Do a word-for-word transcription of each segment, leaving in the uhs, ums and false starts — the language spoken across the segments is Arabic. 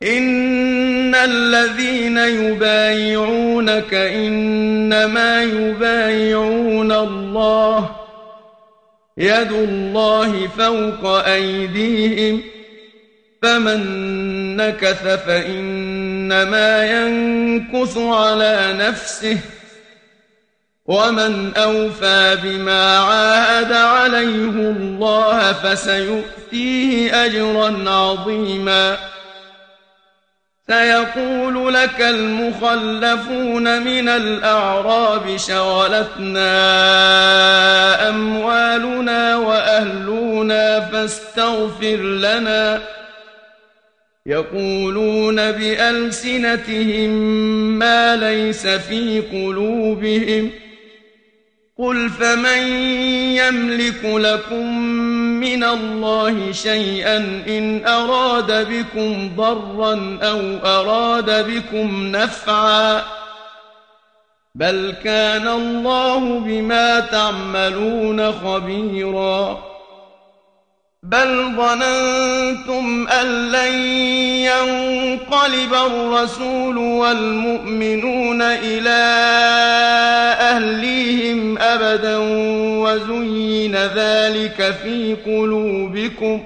إن الذين يبايعونك إنما يبايعون الله يد الله فوق أيديهم فمن نكث فإنما ينكث على نفسه ومن أوفى بما عاهد عليه الله فسيؤتيه أجرا عظيما سيقول لك المخلفون من الأعراب شغلتنا أموالنا وأهلنا فاستغفر لنا يقولون بألسنتهم ما ليس في قلوبهم قل فمن يملك لكم من الله شيئا إن أراد بكم ضرا أو أراد بكم نفعا بل كان الله بما تعملون خبيرا بل ظننتم أن لن ينقلب الرسول والمؤمنون إلى أهليهم أبدا وزين ذلك في قلوبكم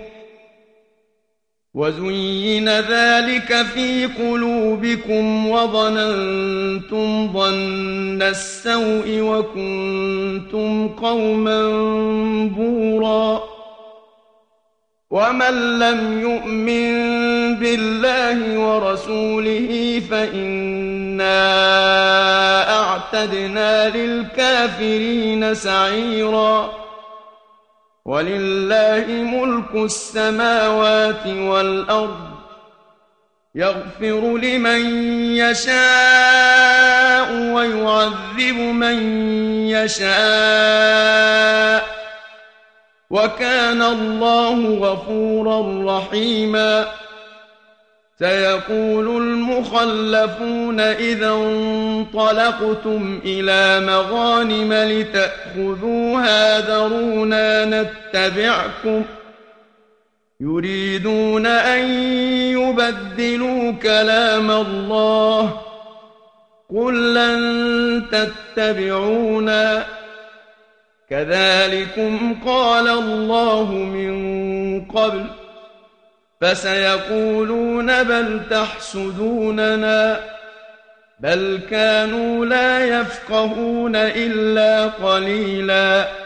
وزين ذلك في قلوبكم وظننتم ظن السوء وكنتم قوما بورا ومن لم يؤمن بالله ورسوله فإنا أعتدنا للكافرين سعيرا ولله ملك السماوات والأرض يغفر لمن يشاء ويعذب من يشاء وكان الله غفورا رحيما سيقول المخلفون إذا انطلقتم إلى مغانم لتأخذوها ذرونا نتبعكم يريدون أن يبدلوا كلام الله قل لن تتبعونا كذلكم قال الله من قبل فسيقولون بل تحسدوننا بل كانوا لا يفقهون إلا قليلا